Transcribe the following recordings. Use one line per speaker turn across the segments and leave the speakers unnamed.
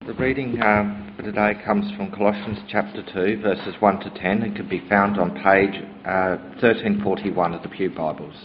The reading for today comes from Colossians chapter 2, verses 1 to 10, and can be found on page 1341 of the Pew Bibles.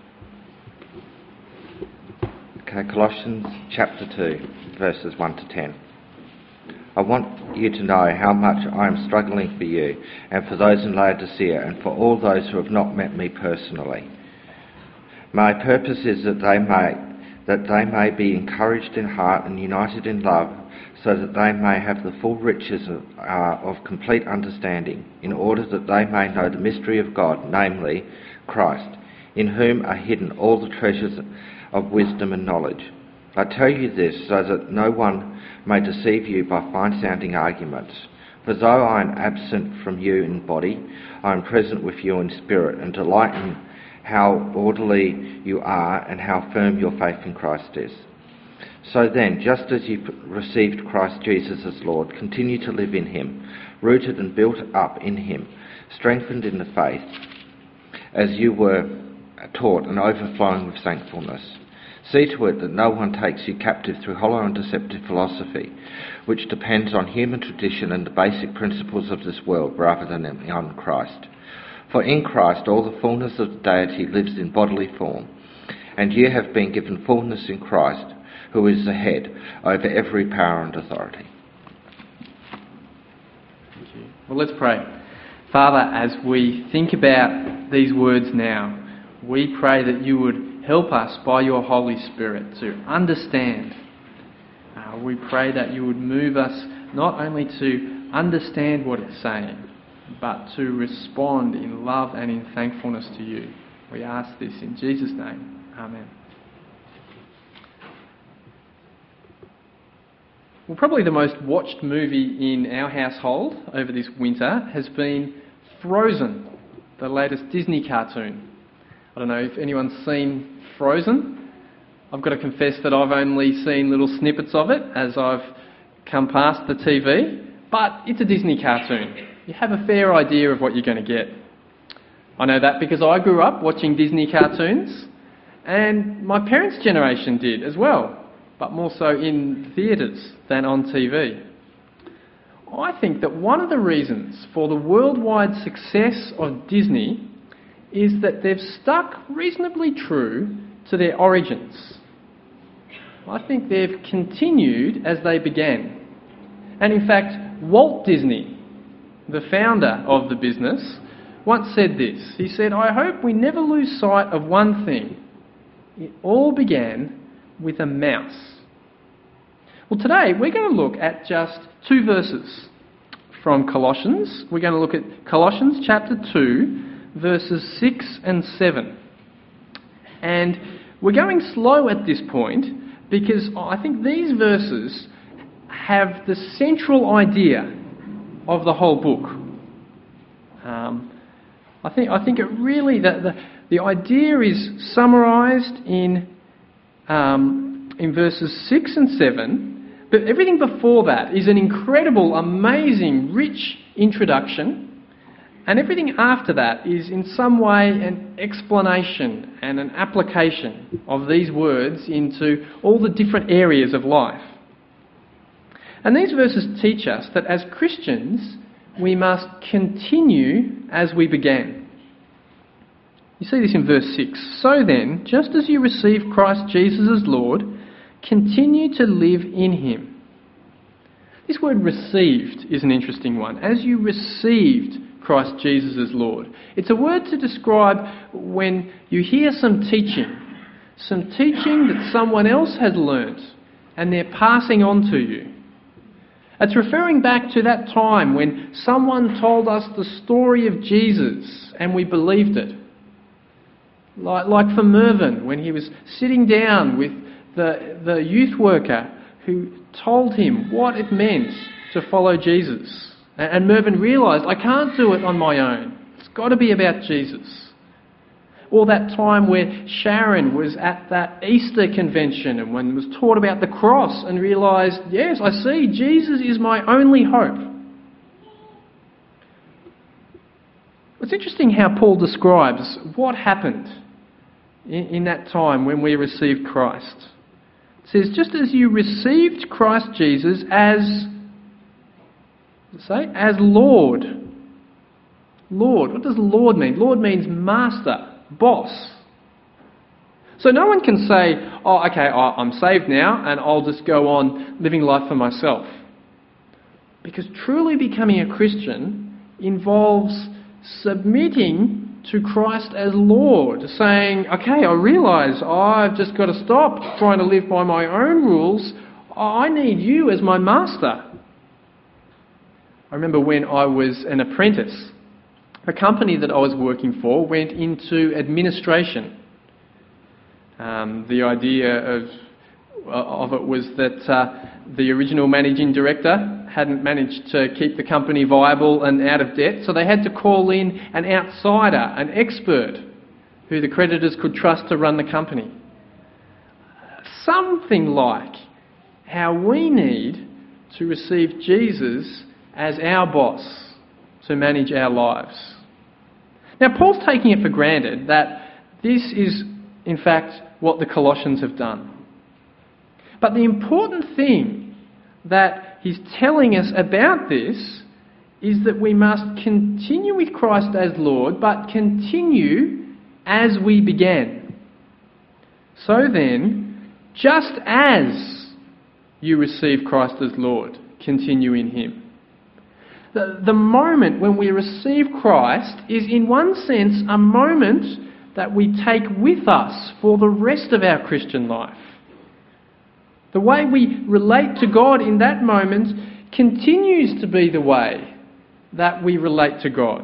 Okay, Colossians chapter 2, verses 1 to 10. I want you to know how much I am struggling for you, and for those in Laodicea, and for all those who have not met me personally. My purpose is that they may be encouraged in heart and united in love, so that they may have the full riches of complete understanding, in order that they may know the mystery of God, namely Christ, in whom are hidden all the treasures of wisdom and knowledge. I tell you this so that no one may deceive you by fine-sounding arguments. For though I am absent from you in body, I am present with you in spirit, and delight in how orderly you are and how firm your faith in Christ is. So then, just as you received Christ Jesus as Lord, continue to live in him, rooted and built up in him, strengthened in the faith, as you were taught, and overflowing with thankfulness. See to it that no one takes you captive through hollow and deceptive philosophy, which depends on human tradition and the basic principles of this world rather than on Christ. For in Christ all the fullness of the deity lives in bodily form, and you have been given fullness in Christ, who is the head over every power and authority.
Thank you. Well, let's pray. Father, as we think about these words now, we pray that you would help us by your Holy Spirit to understand. We pray that you would move us not only to understand what it's saying, but to respond in love and in thankfulness to you. We ask this in Jesus' name. Amen. Well, probably the most watched movie in our household over this winter has been Frozen, the latest Disney cartoon. I don't know if anyone's seen Frozen. I've got to confess that I've only seen little snippets of it as I've come past the TV, but it's a Disney cartoon. You have a fair idea of what you're going to get. I know that because I grew up watching Disney cartoons, and my parents' generation did as well, but more so in theatres than on TV. I think that one of the reasons for the worldwide success of Disney is that they've stuck reasonably true to their origins. I think they've continued as they began. And in fact, Walt Disney, the founder of the business, once said this. He said, "I hope we never lose sight of one thing. It all began with a mouse." Well, today we're going to look at just two verses from Colossians. We're going to look at Colossians chapter 2, verses 6 and 7. And we're going slow at this point because I think these verses have the central idea of the whole book. I think it really the idea is summarised in verses 6 and 7. But everything before that is an incredible, amazing, rich introduction. And everything after that is in some way an explanation and an application of these words into all the different areas of life. And these verses teach us that as Christians, we must continue as we began. You see this in verse 6. So then, just as you received Christ Jesus as Lord, continue to live in him. This word received is an interesting one. As you received Christ Jesus as Lord. It's a word to describe when you hear some teaching that someone else has learnt and they're passing on to you. It's referring back to that time when someone told us the story of Jesus and we believed it. Like for Mervyn, when he was sitting down with the youth worker who told him what it meant to follow Jesus. And Mervyn realised, I can't do it on my own. It's got to be about Jesus. Or that time where Sharon was at that Easter convention and when was taught about the cross and realised, yes, I see, Jesus is my only hope. It's interesting how Paul describes what happened in that time when we received Christ. It says, just as you received Christ Jesus as Lord. Lord. What does Lord mean? Lord means master, boss. So no one can say, oh, okay, I'm saved now and I'll just go on living life for myself. Because truly becoming a Christian involves submitting to Christ as Lord, saying, okay, I realise I've just got to stop trying to live by my own rules. I need you as my master. I remember when I was an apprentice, the company that I was working for went into administration. The idea of it was that the original managing director hadn't managed to keep the company viable and out of debt, so they had to call in an outsider, an expert, who the creditors could trust to run the company. Something like how we need to receive Jesus as our boss to manage our lives. Now, Paul's taking it for granted that this is, in fact, what the Colossians have done. But the important thing that he's telling us about this is that we must continue with Christ as Lord, but continue as we began. So then, just as you receive Christ as Lord, continue in him. The moment when we receive Christ is in one sense a moment that we take with us for the rest of our Christian life. The way we relate to God in that moment continues to be the way that we relate to God.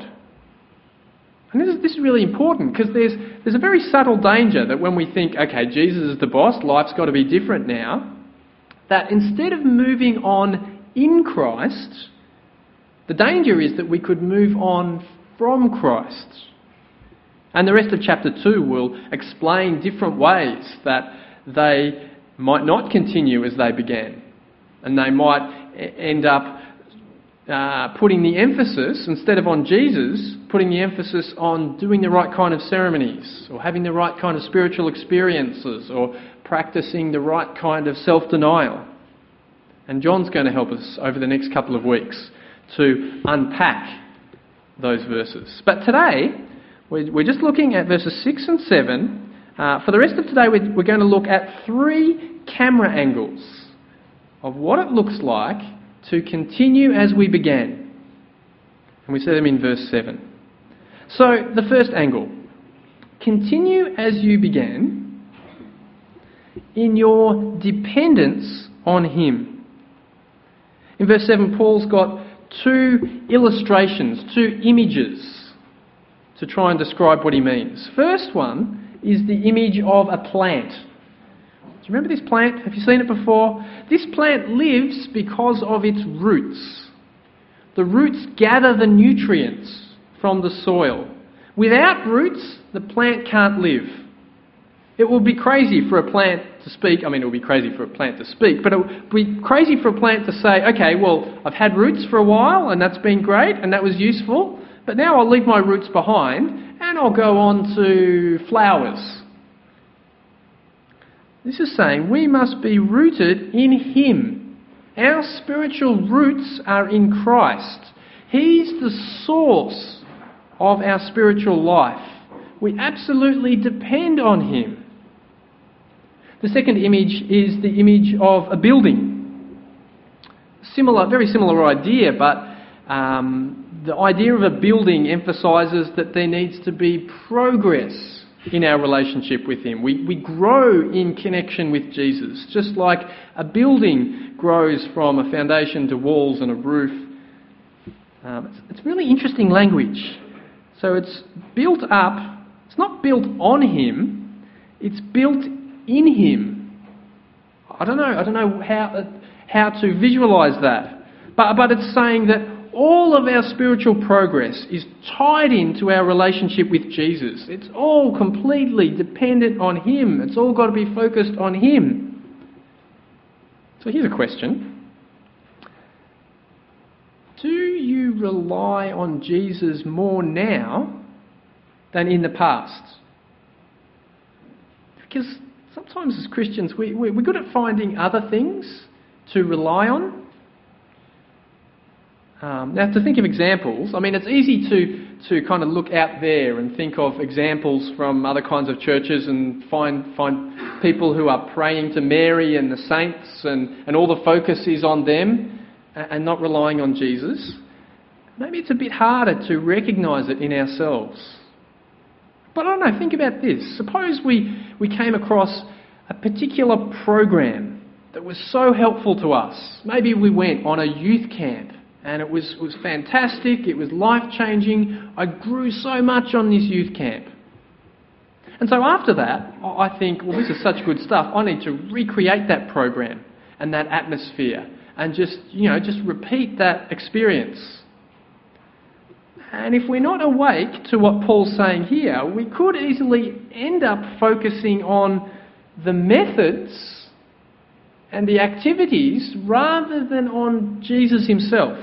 And this is really important because there's a very subtle danger that when we think, okay, Jesus is the boss, life's got to be different now, that instead of moving on in Christ, the danger is that we could move on from Christ. And the rest of chapter 2 will explain different ways that they might not continue as they began. And they might end up putting the emphasis, instead of on Jesus, putting the emphasis on doing the right kind of ceremonies, or having the right kind of spiritual experiences, or practicing the right kind of self-denial. And John's going to help us over the next couple of weeks to unpack those verses. But today, we're just looking at verses 6 and 7. For the rest of today, we're going to look at 3 camera angles of what it looks like to continue as we began. And we see them in verse 7. So, the first angle. Continue as you began in your dependence on him. In verse 7, Paul's got 2 illustrations, 2 images to try and describe what he means. First one is the image of a plant. Do you remember this plant? Have you seen it before? This plant lives because of its roots. The roots gather the nutrients from the soil. Without roots, the plant can't live. It would be crazy for a plant to speak. I mean, it would be crazy for a plant to speak, but it would be crazy for a plant to say, okay, well, I've had roots for a while and that's been great and that was useful, but now I'll leave my roots behind and I'll go on to flowers. This is saying we must be rooted in him. Our spiritual roots are in Christ. He's the source of our spiritual life. We absolutely depend on him. The second image is the image of a building. Very similar idea, but the idea of a building emphasises that there needs to be progress in our relationship with him. We grow in connection with Jesus, just like a building grows from a foundation to walls and a roof. It's really interesting language. So it's built up, it's not built on him, it's built in him. I don't know how to visualise that, but it's saying that all of our spiritual progress is tied into our relationship with Jesus. It's all completely dependent on him. It's all got to be focused on him. So here's a question. Do you rely on Jesus more now than in the past? Because sometimes as Christians we're good at finding other things to rely on. Now, to think of examples, I mean, it's easy to kind of look out there and think of examples from other kinds of churches and find people who are praying to Mary and the saints and all the focus is on them and not relying on Jesus. Maybe it's a bit harder to recognise it in ourselves. But I don't know, think about this. Suppose we came across a particular program that was so helpful to us. Maybe we went on a youth camp and it was fantastic, it was life-changing. I grew so much on this youth camp. And so after that, I think, well, this is such good stuff, I need to recreate that program and that atmosphere and just repeat that experience. And if we're not awake to what Paul's saying here, we could easily end up focusing on the methods and the activities rather than on Jesus himself.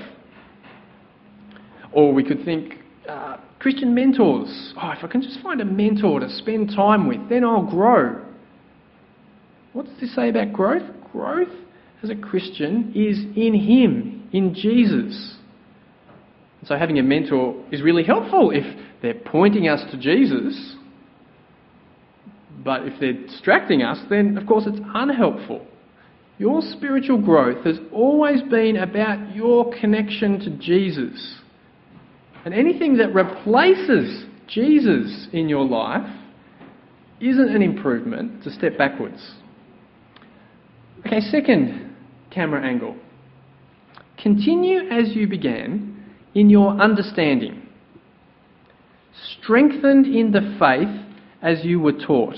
Or we could think, Christian mentors. Oh, if I can just find a mentor to spend time with, then I'll grow. What does this say about growth? Growth as a Christian is in him, in Jesus. So having a mentor is really helpful if they're pointing us to Jesus. But if they're distracting us, then of course it's unhelpful. Your spiritual growth has always been about your connection to Jesus. And anything that replaces Jesus in your life isn't an improvement, it's a step backwards. Okay, second camera angle. Continue as you began in your understanding, strengthened in the faith as you were taught.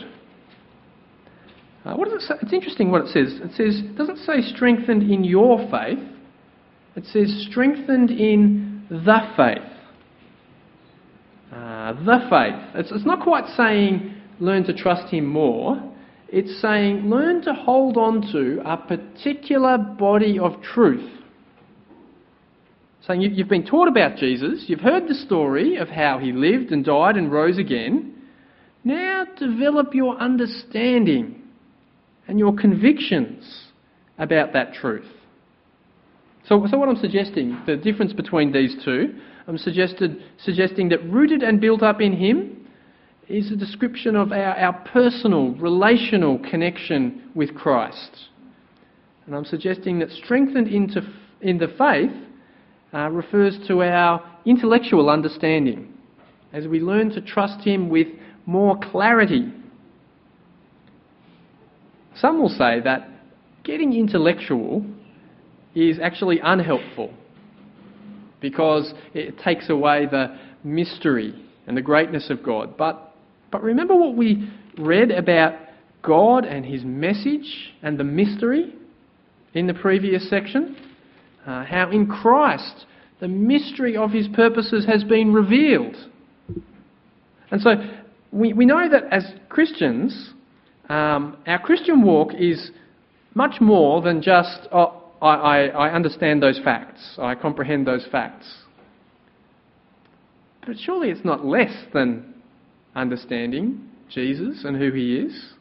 What does it say? It's interesting what it says. It doesn't say strengthened in your faith. It says strengthened in the faith. The faith. It's not quite saying learn to trust him more. It's saying learn to hold on to a particular body of truth. Saying you've been taught about Jesus, you've heard the story of how he lived and died and rose again. Now develop your understanding and your convictions about that truth. So what I'm suggesting, the difference between these two, I'm suggesting that rooted and built up in him is a description of our personal, relational connection with Christ. And I'm suggesting that strengthened in the faith refers to our intellectual understanding as we learn to trust him with more clarity. Some will say that getting intellectual is actually unhelpful because it takes away the mystery and the greatness of God. But remember what we read about God and his message and the mystery in the previous section? How in Christ the mystery of his purposes has been revealed. And so we know that as Christians, our Christian walk is much more than just, I understand those facts, I comprehend those facts. But surely it's not less than understanding Jesus and who he is.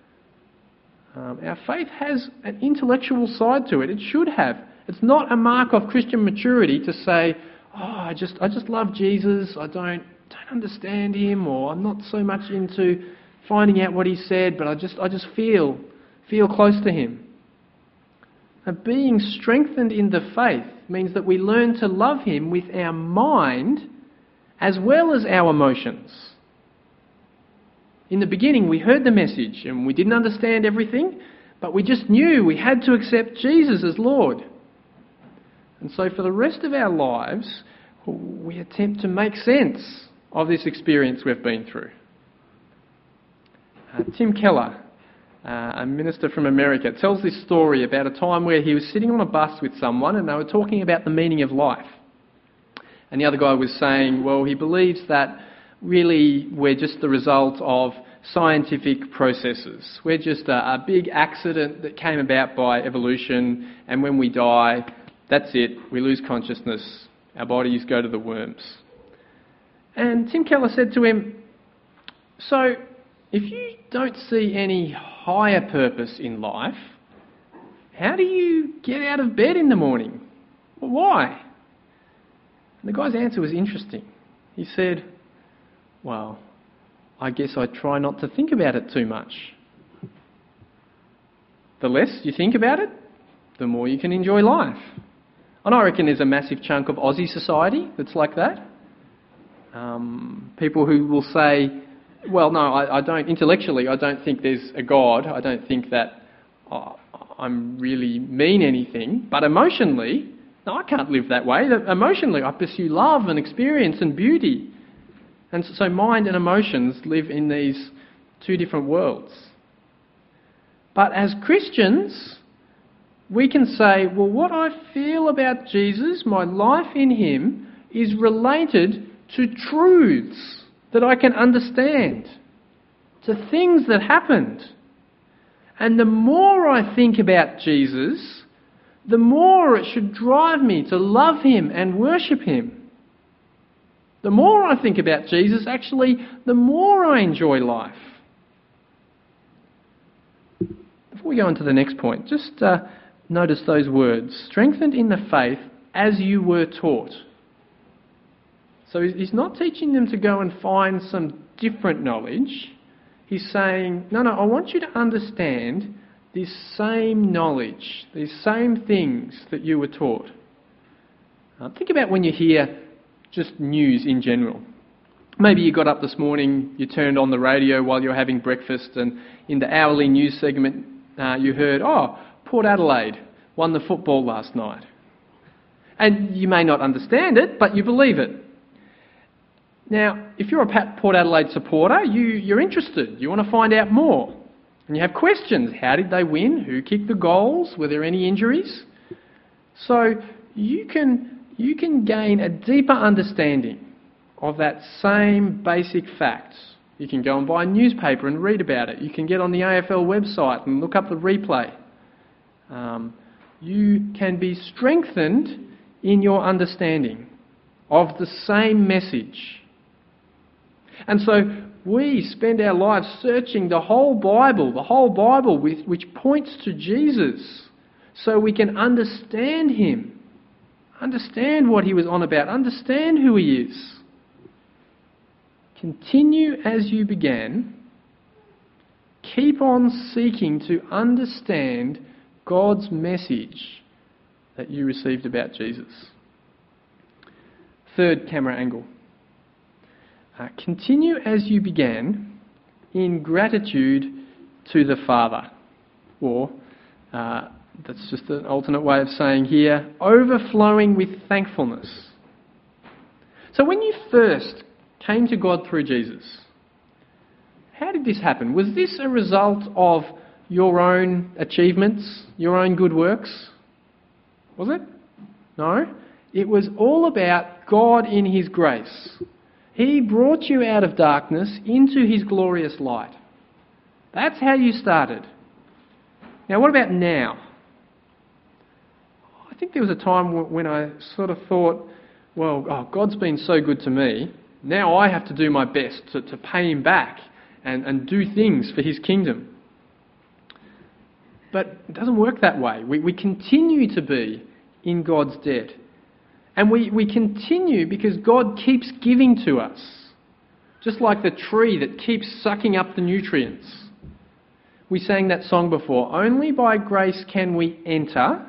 Our faith has an intellectual side to it. It should have. It's not a mark of Christian maturity to say, I just love Jesus, I don't understand him, or I'm not so much into finding out what he said, but I just feel close to him. And being strengthened in the faith means that we learn to love him with our mind as well as our emotions. In the beginning, we heard the message and we didn't understand everything, but we just knew we had to accept Jesus as Lord. And so for the rest of our lives, we attempt to make sense of this experience we've been through. Tim Keller, a minister from America, tells this story about a time where he was sitting on a bus with someone and they were talking about the meaning of life. And the other guy was saying, well, he believes that really we're just the result of scientific processes. We're just a big accident that came about by evolution, and when we die, that's it, we lose consciousness, our bodies go to the worms. And Tim Keller said to him, so if you don't see any higher purpose in life, how do you get out of bed in the morning? Well, why? And the guy's answer was interesting. He said, well, I guess I try not to think about it too much. The less you think about it, the more you can enjoy life. And I reckon there's a massive chunk of Aussie society that's like that. People who will say, well, no, I don't, intellectually, I don't think there's a God. I don't think that I'm really mean anything. But emotionally, no, I can't live that way. Emotionally, I pursue love and experience and beauty. And so mind and emotions live in these two different worlds. But as Christians, we can say, well, what I feel about Jesus, my life in him, is related to truths that I can understand, to things that happened. And the more I think about Jesus, the more it should drive me to love him and worship him. The more I think about Jesus, actually, the more I enjoy life. Before we go on to the next point, just notice those words. Strengthened in the faith as you were taught. So he's not teaching them to go and find some different knowledge. He's saying, no, I want you to understand this same knowledge, these same things that you were taught. Think about when you hear just news in general. Maybe you got up this morning, you turned on the radio while you're having breakfast, and in the hourly news segment you heard, Port Adelaide won the football last night. And you may not understand it, but you believe it. Now, if you're a Port Adelaide supporter, you're interested. You want to find out more. And you have questions. How did they win? Who kicked the goals? Were there any injuries? So you can gain a deeper understanding of that same basic fact. You can go and buy a newspaper and read about it. You can get on the AFL website and look up the replay. You can be strengthened in your understanding of the same message. And so we spend our lives searching the whole Bible which points to Jesus, so we can understand him, understand what he was on about, understand who he is. Continue as you began. Keep on seeking to understand God's message that you received about Jesus. Third camera angle. Continue as you began in gratitude to the Father. Or, that's just an alternate way of saying here, overflowing with thankfulness. So when you first came to God through Jesus, how did this happen? Was this a result of your own achievements, your own good works? Was it? No. It was all about God in his grace. He brought you out of darkness into his glorious light. That's how you started. Now, what about now? I think there was a time when I sort of thought, God's been so good to me. Now I have to do my best to pay him back and do things for his kingdom. But it doesn't work that way. We continue to be in God's debt. And we continue because God keeps giving to us. Just like the tree that keeps sucking up the nutrients. We sang that song before. Only by grace can we enter.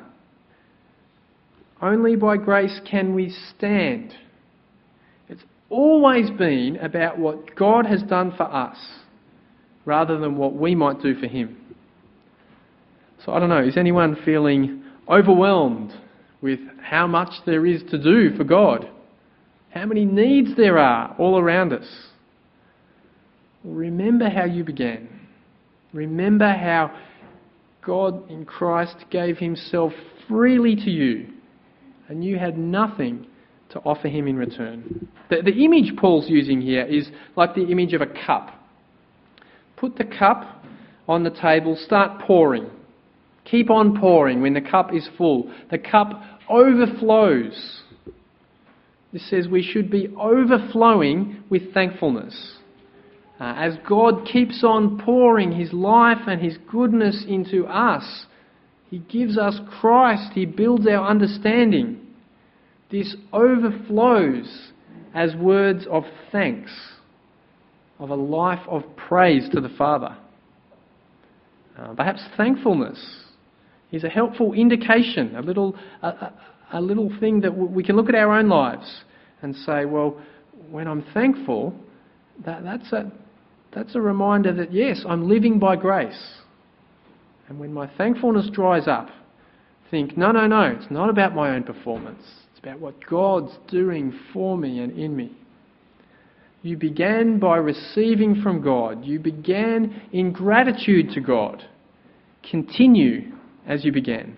Only by grace can we stand. It's always been about what God has done for us, rather than what we might do for him. So I don't know, is anyone feeling overwhelmed with how much there is to do for God? How many needs there are all around us? Remember how you began. Remember how God in Christ gave himself freely to you, and you had nothing to offer him in return. The image Paul's using here is like the image of a cup. Put the cup on the table, start pouring. Keep on pouring when the cup is full. The cup overflows. This says we should be overflowing with thankfulness. As God keeps on pouring His life and His goodness into us, He gives us Christ, He builds our understanding. This overflows as words of thanks, of a life of praise to the Father. Perhaps thankfulness is a helpful indication, a little thing that we can look at our own lives and say, well, when I'm thankful, that's a reminder that yes, I'm living by grace. And when my thankfulness dries up, think, no, it's not about my own performance. It's about what God's doing for me and in me. You began by receiving from God. You began in gratitude to God. Continue as you began.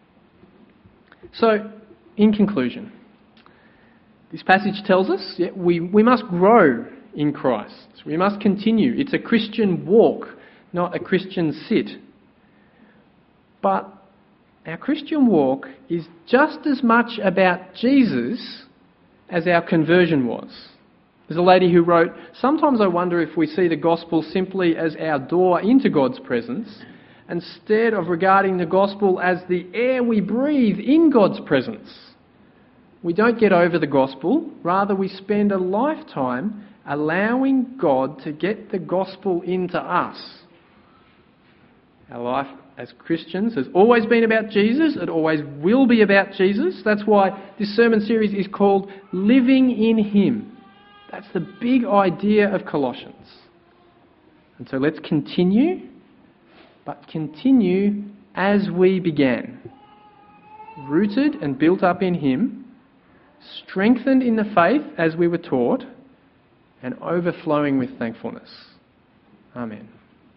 So, in conclusion, this passage tells us we must grow in Christ. We must continue. It's a Christian walk, not a Christian sit. But our Christian walk is just as much about Jesus as our conversion was. There's a lady who wrote, "Sometimes I wonder if we see the gospel simply as our door into God's presence, instead of regarding the gospel as the air we breathe in God's presence. We don't get over the gospel, rather we spend a lifetime allowing God to get the gospel into us." Our life as Christians has always been about Jesus. It always will be about Jesus. That's why this sermon series is called Living in Him. That's the big idea of Colossians. And so let's continue, but continue as we began. Rooted and built up in Him, strengthened in the faith as we were taught, and overflowing with thankfulness. Amen.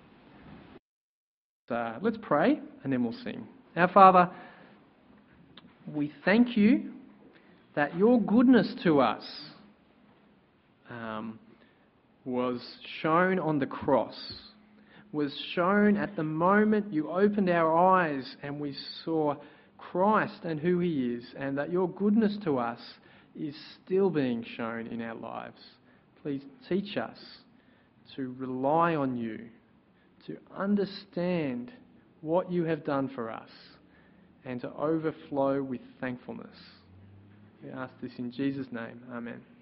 Let's pray and then we'll sing. Our Father, we thank you that your goodness to us was shown on the cross, was shown at the moment you opened our eyes and we saw Christ and who He is, and that your goodness to us is still being shown in our lives. Please teach us to rely on you, to understand what you have done for us, and to overflow with thankfulness. We ask this in Jesus' name. Amen.